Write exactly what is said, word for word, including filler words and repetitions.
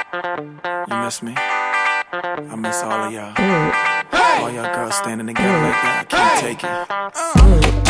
You miss me? I miss all of y'all. All y'all girls standing together like that. I can't take it.